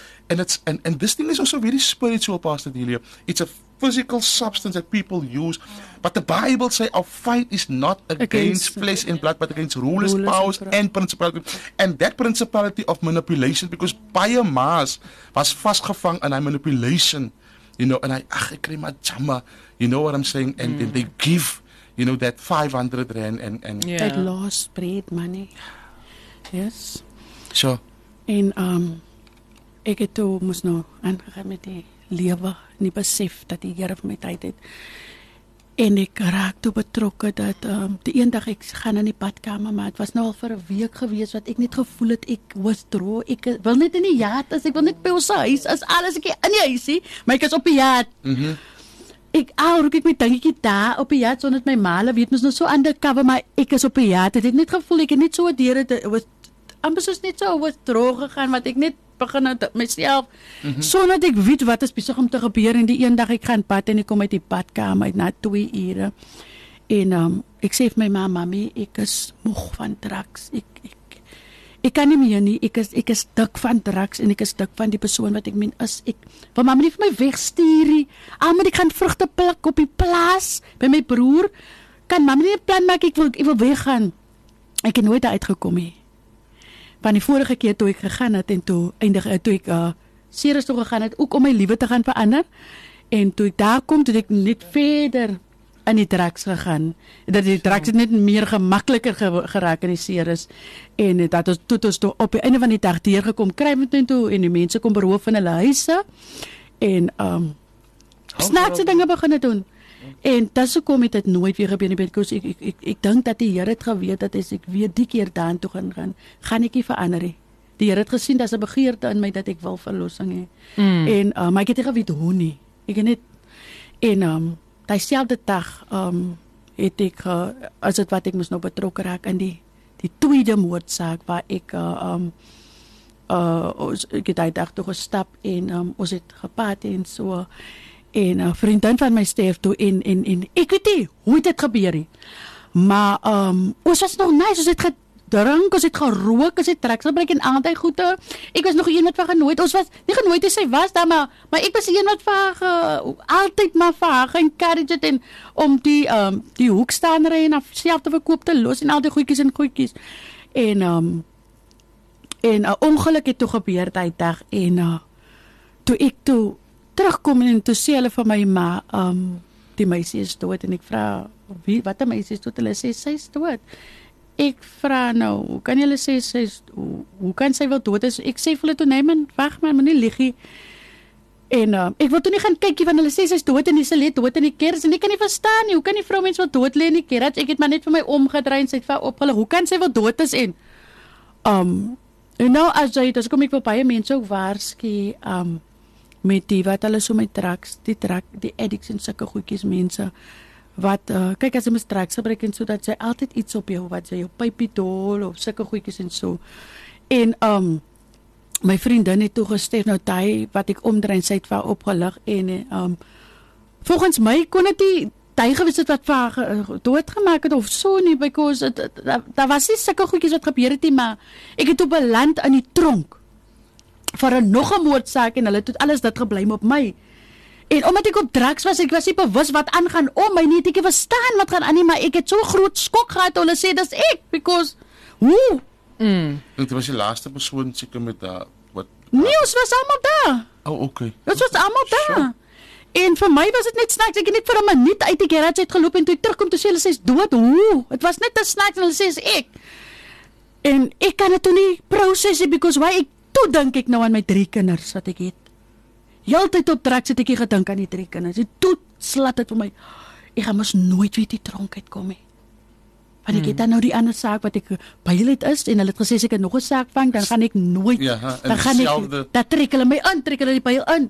this thing is also very spiritual, Pastor Delia. It's a physical substance that people use, but the Bible says our fight is not against flesh and blood, but against rulers, powers, and principalities. And that principality of manipulation, because baie ma's was vasgevang in hy manipulation, en ek kry maar jammer, you know what I'm saying, and then they give, that 500 rand and that lost bread money. Yes. Sure. En ek het toe moes nou aangegaan met die lewe, nie besef dat die Here vir my tyd het. En ek raak toe betrokke dat die eendag ek gaan in die badkamer, maar dit was nou al vir 'n week gewees wat ek net gevoel het ek withdraw, ek wil net in die yard, ek wil net by ons huis, as alles ek in die huisie, maar ek is op die yard. Ek roek ek my dingetjie daar op die yard, sonder dat my ma weet, mos nou so undercover, maar ek is op die yard, het net gevoel, ek het net so deur het was amper soos net so withdraw gegaan, wat ek net begin het myself, sonder dat ek weet wat is besig om te gebeur, en die een dag ek gaan bad, en ek kom uit die badkamer uit na 2 ure, en ek sê vir my ma, mami, ek is moeg van drugs, ek kan nie meer nie, ek is dik van drugs, en ek is dik van die persoon wat ek meen is, wil mama nie vir my wegstuur nie, maar ek gaan vrugte pluk op die plaas, by my broer, kan mama nie 'n plan maak, ek wil weggaan, ek het nooit daar uitgekom nie. Van die vorige keer toe ek gegaan het en toe ek Ceres toe gegaan het, ook om my lewe te gaan verander, en toe ek daar kom, toe ek net verder in die drugs gegaan. Dat die drugs net meer gemakliker geraak in die series. En dat ons toe op die einde van die dag deurgekom kry met net toe en die mense kom beroof van hulle huise en snaakse dinge begin doen. En dis hoekom het dit nooit weer gebeur nie, because ek dink dat die Here het geweet dat as ek weer die keer daartoe gaan ek nie verander nie. Die Here het gesien dat 'n begeerte in my dat ek wil verlossing hê. En maar ek het nie geweet hoe nie. Ek het net en dieselfde dag het ek as dit wat ek moes nou betrokke raak in die tweede moordsaak waar ek ek het daai dag toe gestap en ons het gepraat en so en 'n vriendin van my sterf toe en ek weet nie hoe dit gebeur nie. Maar ons was nog nice, ons het gedrink, ons het gerook, ons het drugs gebruik en aandui goede. Ek was nog een wat vir genooi. Ons was nie genooi toe sy was daar, maar ek was een wat vir altyd maar vir haar encourage het en om die hoekstaanery en self te verkoop te los en al die goedjies. En 'n ongeluk het toe gebeur daai dag en toe ek terugkom en toe sê hulle vir my maar die meisie is dood en ek vra wat 'n meisie is dood? Hulle sê sy is dood. Ek vra nou, hoe kan julle sê sy is hoe kan sy wel dood is? Ek sê vir hulle toe nee man, wag man, moenie lieg. En ek wil toe nie gaan kykie want hulle sê sy is dood en sy lê dood in die kers en ek kan nie verstaan nie, hoe kan die vroumens wel dood lê in die kers? Ek het maar net vir my omgedry en sy het vir op hulle, hoe kan sy wel dood is en nou as jy, dis kom ek vir baie mense ook waarsku met die wat hulle so met drugs, die addicts en sulke goedjies mense wat kyk as jy met drugs gebruik en so dat jy altyd iets op jou wat jy jou pypie dol of sulke goedjies en so. En my vriendin het toe gesterf nou daai wat ek omdry en sy het vir opgelig en volgens my kon dit die gewys het wat vir doodgemaak het of so nie because daar was nie sulke goedjies wat gebeur het nie, maar ek het op beland in die tronk vir nog 'n moordsaak en hulle het alles dit gebly op my. En omdat ek op drugs was, ek was nie bewus wat aangaan om my nie, het ek nie verstaan wat gaan aan nie, maar ek het so groot skok gehad hulle sê dis ek because hoe? Dit was die laaste persoon seker met wat nee, ons was almal daar. Okay. Ons was almal daar. Sure. En vir my was dit net snaaks, ek het net vir 'n minuut uit die garage uitgeloop en toe ek terugkom toe sê hulle sê is dood. Hoe? Dit was net 'n snaaks en hulle sê is ek. En ek kan dit toe nie proses nie because why ek toe dink ek nou aan my 3 kinders wat ek het. Heeltyd op drugs het ek gedink aan die 3 kinders. En toe slat dit vir my. Ek gaan mos nooit weer die tronk uitkom nie. Want ek het dan nou die ander saak wat ek by hulle is en hulle het gesê as ek nog 'n saak vang, dan gaan ek nooit. Ja, dan gaan ek dat trek hulle my aan, trek hulle die byl in.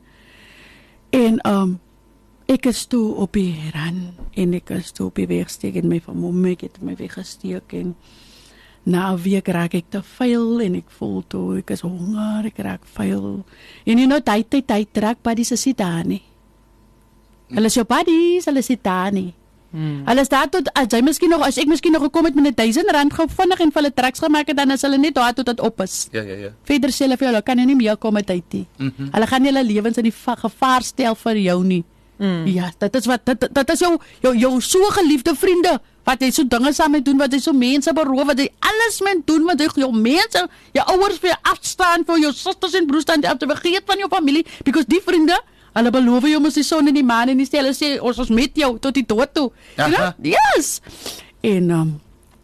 En ek is toe op die ran en ek is toe op die wegsteek en my vermomme ek het my weggesteek en na 'n week raak ek te vuil en ek voel toe ek is honger, ek raak vuil. En jy nou tyd trek buddies is nie daar nie. Hulle is jou buddies, hulle is nie daar nie. Hulle is daar tot as ek miskien nog gekom het met 'n R1000 gou vinnig en vir hulle treks gemaak het dan is hulle net daar tot dit op is. Ja. Verder sê hulle vir jou, kan jy nie meer kom met tyd nie. Hulle gaan nie hulle lewens in die gevaar stel vir jou nie. Ja, dit is wat dit is jou so geliefde vriende wat jy so dinge saam met doen, wat jy so mense beroof, wat jy alles met doen, wat jy jou mense, jou ouers vir afstaan, vir jou susters en broers staan af te vergeet van jou familie, because die vriende, hulle beloof jou mos die son en die maan en die sterre sê ons is met jou tot die dood toe. You know? Yes. En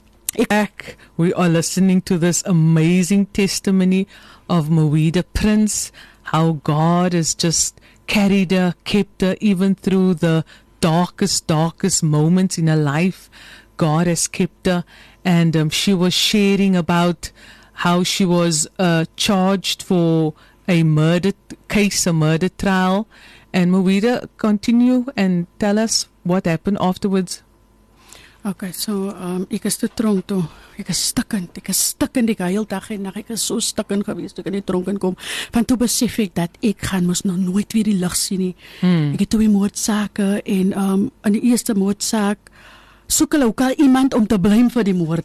we are listening to this amazing testimony of Mawida Prince, how God has just carried her, kept her even through the darkest moments in her life. God has kept her, and she was sharing about how she was charged for a murder case, a murder trial. And Mawida, continue and tell us what happened afterwards. Okay, so ek is te tronk toe. Ek is stikkend, die hele dag en nag. Ek is so stikkend geweest toe ek in die tronk inkom. Want toe besef ek dat ek gaan mos nog nooit weer die lig sien nie. Ek het 2 moordsake en in die eerste moordsaak soek hulle ook al iemand om te blame vir die moord.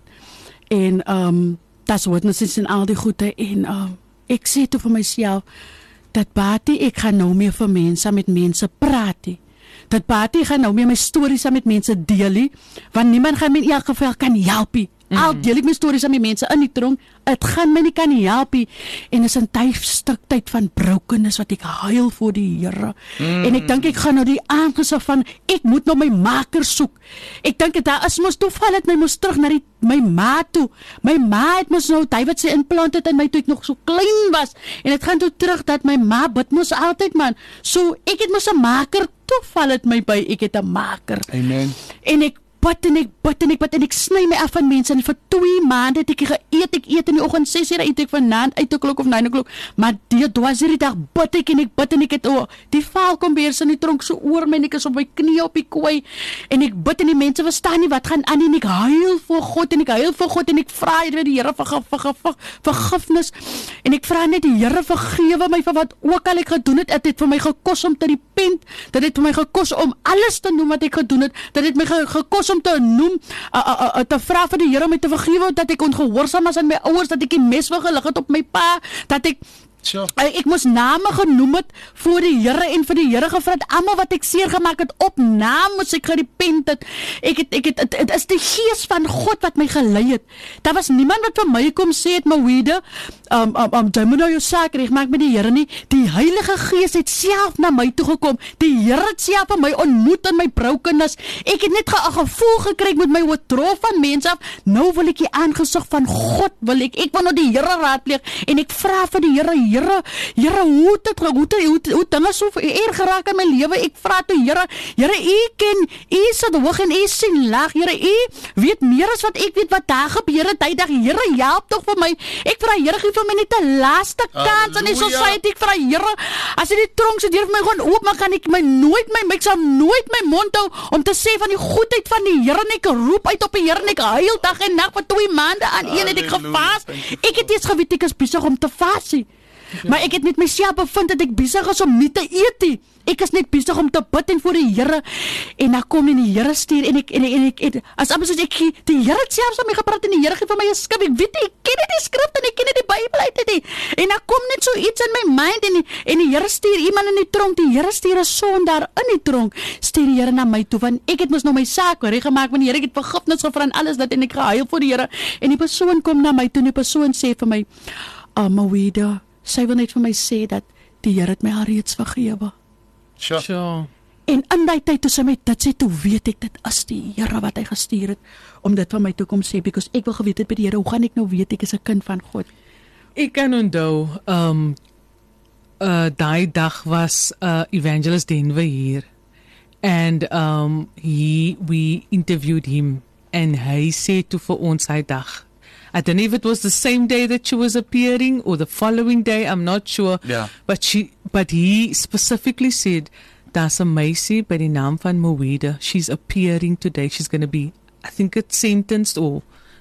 En that's witnesses en al die goede en ek sê toe vir myself dat baie ek gaan nou meer vir mense met mense praat. Dat baie gaan nou meer my stories met mense deel, want niemand gaan my in elk geval kan help. Al deel ek my stories aan die mense in die tronk, het gaan my nie kan nie help nie. En is 'n stuk tyd van brokenis wat ek huil voor die Here. En ek dink ek gaan nou die aangesig van ek moet nou my maker soek. Ek dink daar is mos toeval het my mos terug na my ma toe. My ma het mos nou David se implant het in my toe ek nog so klein was. En dit gaan toe terug dat my ma bid mos altyd man. So ek het mos 'n maker, toeval het my by ek het 'n maker. Amen. En ek bid en ek sny my af van mense en vir 2 maande het ek geëet, ek eet in die oggend 6:00 eet ek vanaand 8:00 of 9:00, maar die dwaashierdie dag bid ek en ek het die val kom weer in die tronk so oor my en ek is op my knie op die kooi en ek bid en die mense verstaan nie wat gaan aan nie en ek huil voor God en ek vra die Here vergifnis en ek vra net die Here vergewe my vir wat ook al ek gedoen het. Dit het vir my gekos om te repent, dit het vir my gekos om alles te noem wat ek gedoen het, dit het my gekos om te noem, te vra vir die Here om my te vergewe dat ek ongehoorsaam was aan my ouers, dat ek die mes gelig het op my pa, dat ek moes name genoem het voor die Here en vir die Here gevra het, almal wat ek seer gemaak het op naam moes ek gerepent het. Dit is die gees van God wat my gelei het. Daar was niemand wat vir my kom sê het, Mawida, jy moet nou jou saak regmaak met die Here nie. Die Heilige Gees het self na my toe gekom. Die Here het self aan my ontmoet in my brokenis. Ek het net 'n gevoel gekry ek moet my withdraw van mense af. Nou wil ek die aangesig van God ek wil nou die Here raadpleeg en ek vra vir die Here, hoe dinge so erg geraak in my lewe. Ek vra toe Here, u ken, u sit hoog en u sien laag. Here, u weet meer as wat ek weet wat daar gebeur het. Hy dag, Here, help tog vir my. Ek vra Here, gee vir my net 'n laaste kans in die society. Ek vra Here, as jy die tronk se deur vir my gewoon oop maak, kan ek ek sal nooit my mond hou om te sê van die goedheid van die Here en ek roep uit op die Here en ek huil dag en nag vir 2 maande aan een het ek gevaas. Ek het eers geweet ek is besig om te vasie. Maar ek het met myself bevind dat ek besig is om nie te eet nie. Ek is net besig om te bid en voor die Here en dan kom die Here stuur en ek as amper soos ek die Here het selfs aan my gepraat en die Here gee vir my 'n skrif. Ek weet ek ken nie die skrif en ek ken nie die Bybel uit nie. En dan kom net so iets in my mind en die Here stuur iemand in die tronk. Die Here stuur 'n sondaar in die tronk. Stuur die Here na my toe want ek het mos nou my saak reggemaak want die Here het vergifnis gevra en alles dat en ek gehuil voor die Here en die persoon kom na my toe en die persoon sê vir my, Mawida, sy wil net vir my sê dat die Here het my alreeds vergewe. Sure. En in die tyd toe sy my dit sê, toe weet ek dit is die Here wat hy gestuur het om dit vir my toe kom sê, because ek wil geweet het by die Here, hoe gaan ek nou weet ek is 'n kind van God? Ek kan onthou, daai dag was Evangelist Denver hier and we interviewed him and hy sê toe vir ons hy dag. I don't know if it was the same day that she was appearing or the following day, I'm not sure. Yeah. But he specifically said, daar's 'n meisie by die naam van Mawida. She's appearing today. She's going to be, I think it's sentenced or,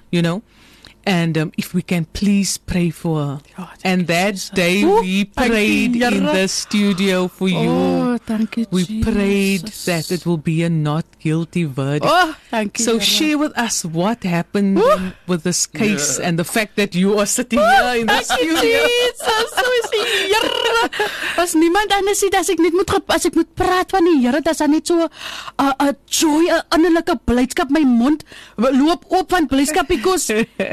and if we can please pray for her. Oh, and that day we prayed in the studio for you. Oh, thank you, we Jesus. Prayed that it will be a not guilty verdict. Oh, thank you. So share with us what happened with this case and the fact that you are sitting here in the studio. Jesus, so is die Here. As niemand anders sê as ek moet praat van die Here, dat is net so 'n joy, 'n innerlike blydskap, my mond loop op van blydskap because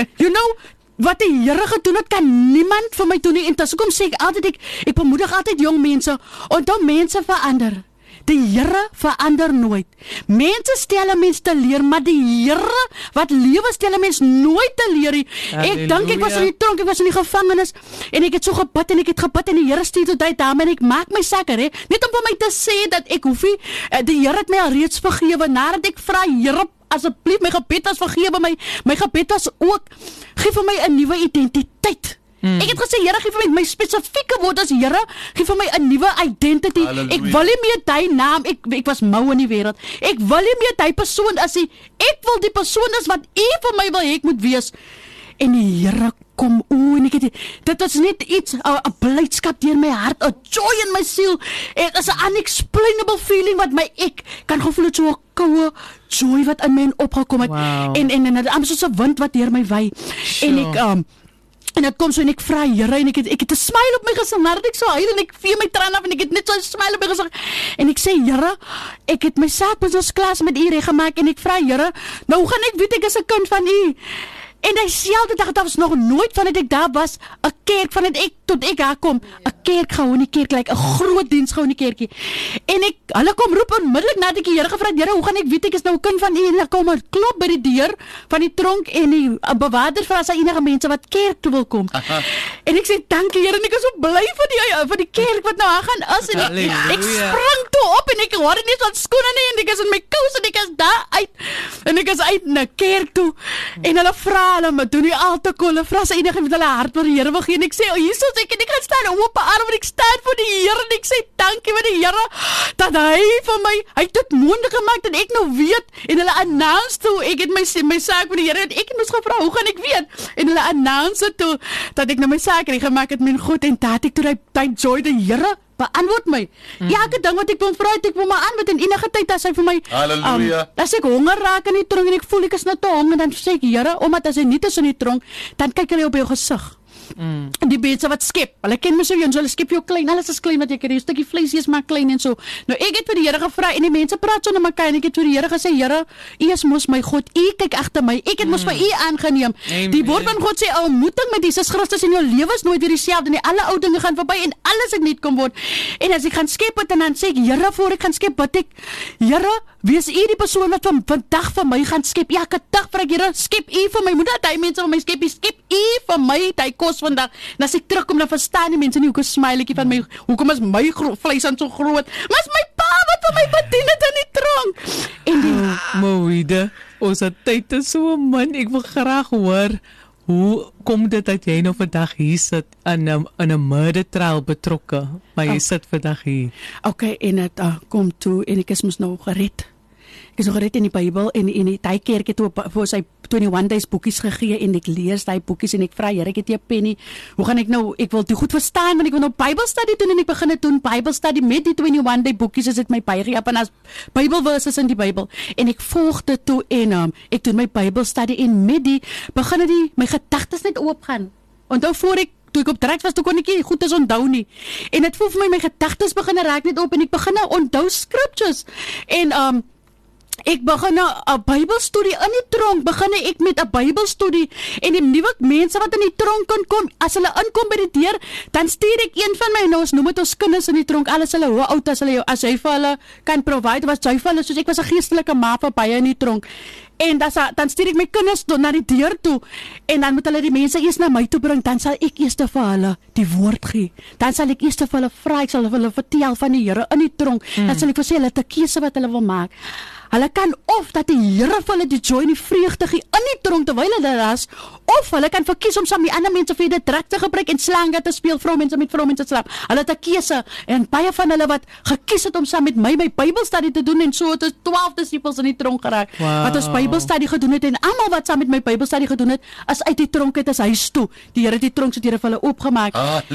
wat die Here gedoen het, kan niemand vir my doen nie. En dis hoekom sê ek altyd ek bemoedig altyd jong mense, onthou mense verander. Die Here verander nooit. Mense stel 'n mens te leer, maar die Here wat lewe stel 'n mens nooit te leer nie. Ek dink ek was in die tronk, ek was in die gevangenis en ek het so gebid en die Here stuur tot hy daarmee en ek maak my sakke, net om vir my te sê dat ek hoef nie, die Here het my alreeds vergewe nadat ek vra, Here, asseblief, my gebed was vergewe my gebed was ook, gee vir my 'n nuwe identiteit. Ek het gesê, Here, gee vir my spesifieke woord as Here, gee vir my 'n nuwe identity. Halleluja. Ek wil nie meer die naam, ek was mou in die wêreld. Ek wil nie meer die persoon as ek wil die persoon is wat U vir my wil hê ek moet wees. En die Here kom, en dit is net iets, 'n blydskap deur my hart, 'n joy in my siel. It is 'n unexplainable feeling wat ek kan gevoel het, so 'n koue joy wat in my opgekom het. Wow. En dit is soos 'n wind wat deur my wy. Sure. En dit kom so en ek vra Here en ek het 'n smile op my gesig, nadat ek so huil en ek vee my trane af en ek het net so 'n smile op my gesig. En ek sê, Here, ek het my saak met ons klas met U reggemaak en ek vra Here, nou hoe gaan ek weet ek is 'n kind van U? En dieselfde dag, daar was nog nooit vandat ek daar was, 'n kerk vandat ek tot ek daar kom, 'n kerk gehou in die kerk, like 'n groot diens gehou in die kerkie. En hulle kom roep onmiddellik nadat ek die Here gevra het, Here, hoe gaan ek weet ek is nou 'n kind van U? En dan kom 'n klop by die deur van die tronk en die bewaarder vra as daar enige mense wat kerk toe wil kom. En ek sê dankie Here, en ek is so bly vir die kerk wat nou aan is, en ek spring toe op en ek hoor nie van skoene nie, en ek is in my kous en ek is daar uit, en ek is uit na kerk toe, en hulle vra hulle doen nie altaar, hulle vra as enige met hulle hart wat die Here wil gee, en ek sê, Jesus, ek gaan staan op 'n arm, en ek staan voor die Here, en ek sê, dankie vir die Here, dat hy vir my, hy het dit moontlik gemaak, dat ek nou weet, en hulle announce toe, ek het my saak vir die Here, en ek het mos gevra, hoe gaan ek weet, en hulle announce toe, dat ek nou my saak het gemaak het met God, en dat ek toe die joy, die Here, beantwoord my. Elke ding wat ek wil vra, ek wil maar aanbid, en enige tyd as hy vir my, as ek honger raak in die tronk, en ek voel ek is nou te honger, dan sê ek, Here, omdat as hy nie is in die tronk, dan kyk hy op jou gesig. En die mense wat skep, hulle ken my so Jens, hulle skep jou klein, alles is klein wat jy kry, 'n stukkie vleis is maar klein en so. Nou ek het vir die Here gevra en die mense praat so na mekaar en ek het vir die Here gesê, Here, U is mos my God, U kyk agter my, ek het mos vir U aangeneem. Die woord van God sê, 'n ontmoeting met Jesus Christus in jou lewe is nooit weer dieselfde nie, alle ou dinge gaan verby en alles het nuut kom word. En as ek gaan skep het en dan sê ek, Here, voor ek gaan skep, bid ek, Here, wees U die persoon wat vandag vir my gaan skep. Elke dag vra ek, Here, skep U vir my, moet dat hy mense vir my skep U vir my, hy kos vandag. En as ek terugkom, dan verstaan die mense nie, hoekom smyletjie van my, hoekom is my vleis aan so groot, maar is my pa wat vir my bedien het in die tronk. En die Moeide, ons het tyd is so min, ek wil graag hoor, hoe kom dit dat jy nou vandag hier sit in 'n murder trial betrokke, maar jy sit vandag hier? Okay, en het kom toe, en ek is mos nou gered. Ek is nog gered in die Bybel, en die kerk het vir sy 21 days boekies gegee, en ek lees die boekies, en ek vra, Here, ek het nie 'n penny, hoe gaan ek nou, ek wil dit goed verstaan, want ek wil nou Bybelstudie doen, en ek begin het doen Bybelstudie met die 21 day boekies, is dit my bygehelp, en as Bybelverses in die Bybel, en ek volg dit toe, en ek doen my Bybelstudie, en met die, begin my gedagtes net oopgaan, onthou toe ek op trek was, toe kon ek nie goed as onthou nie, en het voel vir my gedagtes begin raak net op, en ek begin onthou scriptures, en ek begin 'n Bybelstudie in die tronk, begin ek met 'n Bybelstudie, en die nuwe mense wat in die tronk kan kom, as hulle inkom by die deur, dan stuur ek een van my, nou ons noem dit ons kinders in die tronk, alles hulle, hoe oud as hulle, as hy vir hulle kan provide, was jy vir hulle, soos ek was 'n geestelike ma vir baie in die tronk, en dan stuur ek my kinders na die deur toe, en dan moet hulle die mense eers na my toe bring, dan sal ek eers vir hulle die woord gee, dan sal ek eers vir hulle vra, ek sal vir hulle vertel van die Here in die tronk, dan sal ek vir sê, hulle het 'n keuse wat hulle wil maak. Hulle kan of dat die Here vir hulle die joy en die vreugde gee in die tronk terwyl hulle daar is, of hulle kan verkies om saam met ander mense vir dit druk te gebruik en slange te speel, vroumense met vroumense slaap. Hulle het 'n keuse, en baie van hulle wat gekies het om saam met my Bybelstudie te doen, en so het ons 12 disippels in die tronk geraak, wat ons Bybelstudie gedoen het, en almal wat saam met my Bybelstudie gedoen het, is uit die tronk uit as huis toe. Die Here het die tronk se deure vir hulle oopgemaak.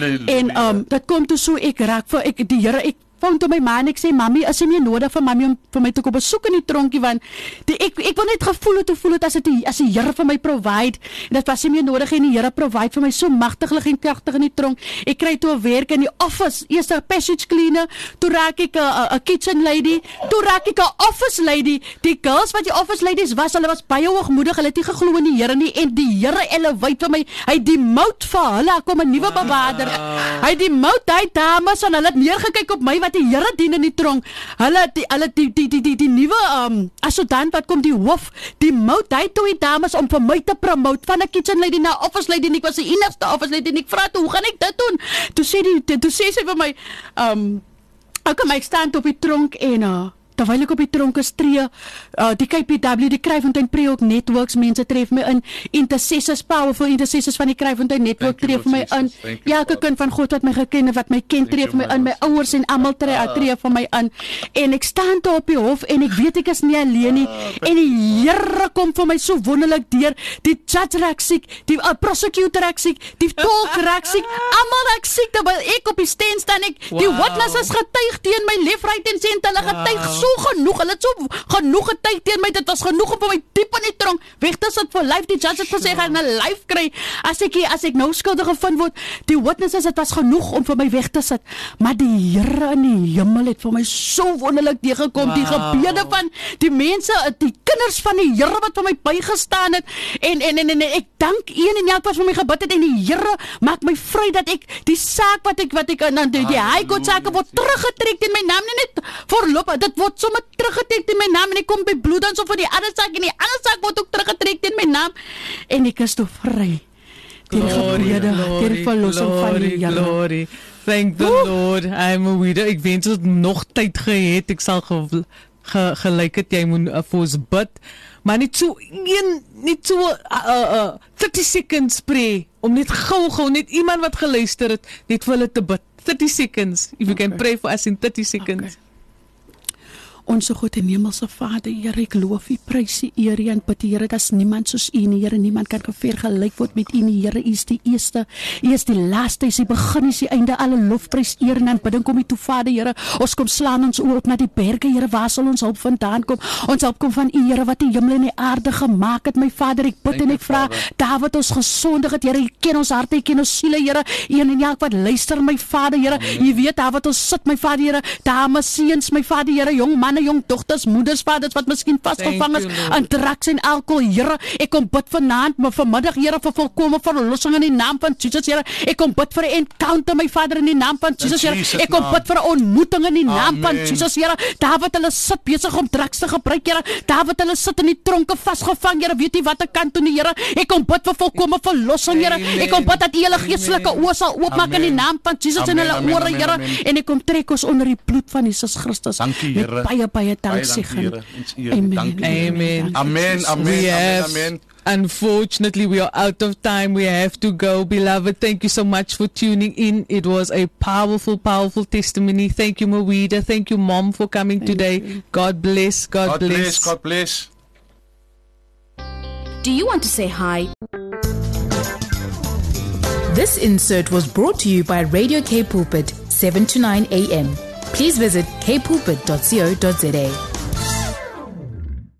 En dit kom toe so, ek raak vir die Here, ek phone toe my ma en ek sê, Mami, is nie nodig vir mami om vir my te kom besoek in die tronkie, want ek wil net gevoel het as die Here vir my provide, en dit was nie meer nodig, en die Here provide vir my so magtiglik en kragtig in die tronk. Ek kry toe 'n werk in die office, eers 'n passage cleaner, toe raak ek 'n kitchen lady, toe raak ek 'n office lady. Die girls wat die office ladies was, hulle was baie hoogmoedig, hulle het nie geglo in die Here nie, en die Here elevate vir my, hy die mout vir hulle, kom 'n nuwe bewaarder, hy die mout, hy dames, en hulle het neergekyk op my, wat die Here dien in die tronk, hulle die nuwe, asodant wat kom, die hoof, die mout, hy toe die dames om vir my te promote, van 'n kitchen lady na office lady, en ek was die enigste office lady, en ek vra toe, hoe gaan ek dit doen? Toe sê sy vir my, ek staan op die tronk, en terwyl ek op die tronk is tree, die KPW, die Kryfontein Pre-Ook Networks mense tref my in, intercessors, powerful intercessors van die Kryfontein Network tref my in, elke kind van God wat my geken, wat my ken, tref my in, my ouers en almal tref van my in, en ek staan toe op die hof, en ek weet ek is nie alleen nie, en die Here kom vir my so wonderlik deur, die judge raak siek, die prosecutor raak siek, die tolk raak siek, almal raak siek, terwyl ek op die stand staan, die witnesses getuig teen my left, right en center, hulle getuig so so genoeg, hulle het so genoeg getyd teen my, dit was genoeg om vir my diep in die tronk weg te sit vir life. Die judge het gesê, ek gaan 'n life kry, as ek nou skuldig gevind word. Die witnesses, het was genoeg om vir my weg te sit, maar die Here in die hemel het vir my so wonderlik teëgekom, die gebede van die mense, die kinders van die Here wat vir my bygestaan het, en ek dank een en elk wat vir my gebid het, en die Here maak my vry dat ek die saak wat ek die high court sake word teruggetrek in my naam, nie net voorlopig, dit word sommer teruggetrek in my naam, en ek kom by bloedans of vir die ander saak, en die ander saak word ook teruggetrek in my naam, en ek is toe vry. Glory. Thank the Lord. I'm a widow. Ek wens het nog tyd gehad. Ek sal gelyk het jy moet vir ons bid. Maar net so 30 seconds pray om net gou net iemand wat geluister het net vir hulle te bid. 30 seconds. If you can pray for us in 30 seconds. Okay. Onse God en hemelse Vader, Here, ek loof U, prys U, eer U en bid U, Here, daar's niemand soos U nie, Here, niemand kan vergelyk word met U nie, Here, U is die eerste, U is die laaste, U is die begin, U is die einde, alle lof, prys, eer en aanbidding kom U toe, Vader, Here, ons kom slaan ons oë op na die berge, Here, waar sal ons hulp vandaan kom? Ons hulp kom van U, Here, wat die hemel en die aarde gemaak het, my Vader, ek bid en ek vra, daar wat ons gesondig het, Here, U ken ons harte, U ken ons siele, Here, een en elk wat luister, my Vader, Here, U weet daar wat ons sit, my Vader, Here, daar my seuns, my Vader, Here, jong manne, jong dogters, moeders, vaders wat miskien vasgevang is aan drugs en alcohol, Here, ek kom bid vanaand, maar vanmiddag, Here, vir volkomme verlossing in die naam van Jesus, Here, ek kom bid vir 'n encounter, my Vader, in die naam van Jesus, Here, ek kom bid vir 'n ontmoeting in die naam van Jesus, Here, daar wat hulle sit besig om drugs te gebruik, Here, daar wat hulle sit in die tronke vasgevang, Here, weet U wat ek kan doen, Here, ek kom bid vir volkomme verlossing, Here, ek kom bid dat U hulle geestelike oë sal oopmaak in die naam van Jesus en hulle ore, Here, en ek kom trek ons onder die bloed van Jesus Christus, met baie danksegging. Amen. Unfortunately, we are out of time. We have to go. Beloved, thank you so much for tuning in. It was a powerful testimony. Thank you, Mawida. Thank you, Mom, for coming today. God bless. God bless. Do you want to say hi? This insert was brought to you by Radio K Pulpit, 7 to 9 a.m. Please visit kpulpit.co.za.